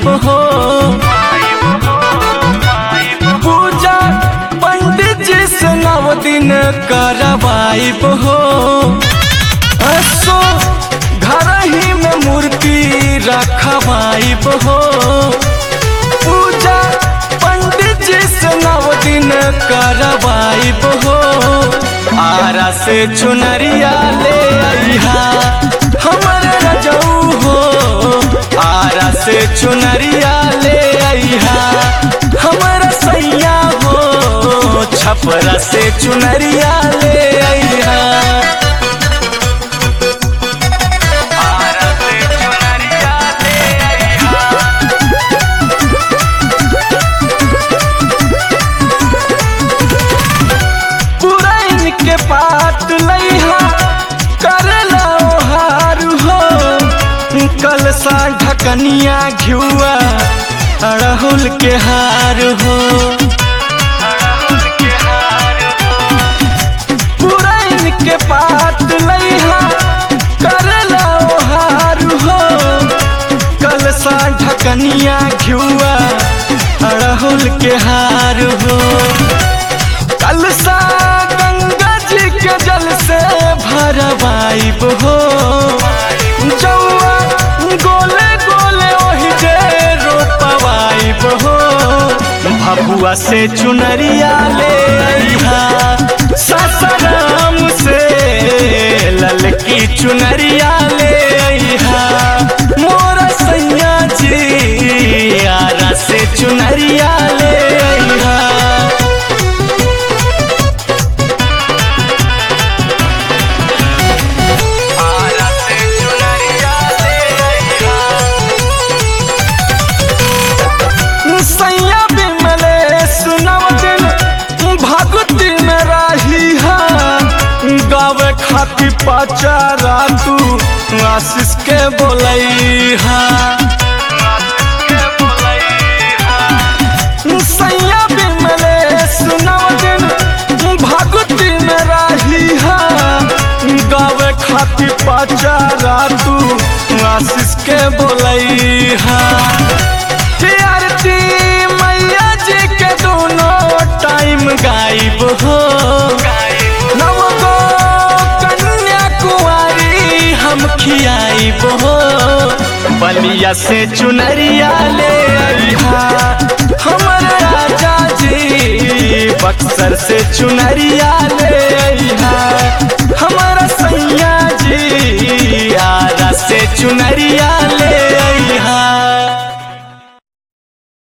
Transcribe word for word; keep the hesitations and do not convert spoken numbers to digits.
माइब हो। पूजा पंडित जी से नौ दिन करवाइब हो। असो घर ही में मूर्ति रखवाइब हो। पूजा पंडित जी से नौ दिन करवाइब हो। आरा से चुनरिया ले आइहा हमर रजऊ हो। आरा से चुनरिया ले आइहा हमर सैया हो। छपरा से चुनरिया ले आइहा। के पात लइहा करला ओहार हो। कलसा ढकनिया घिउआ अड़हुल के हार हो। पुरैन के पात लइहा करला ओहार हो। कलसा ढकनिया घिउआ अड़हुल के हार हो। कलसा के जल से भरवाइब हो। जौआ गोले गोले ओहि जे रोपवाइब हो। भभुआ से चुनरिया ले आइहा सासाराम से ललकी चुनरिया ले आइहा मोर सैया जी। आरा से चुनरिया ले आइहा। खाती पाचारा तू आशीष के बोलैहा। सैया बिमले सुनव दिन भगती में रहिहा। गावे खाती पाचारा तू आशीष के बोलैहा। आरती मैया जी के दोनों टाइम गायब हो। खियाइब हो। बलिया से चुनरिया ले आइहा हमर राजा जी। बक्सर से चुनरिया ले आइहा हमर सैया जी। आरा से चुनरिया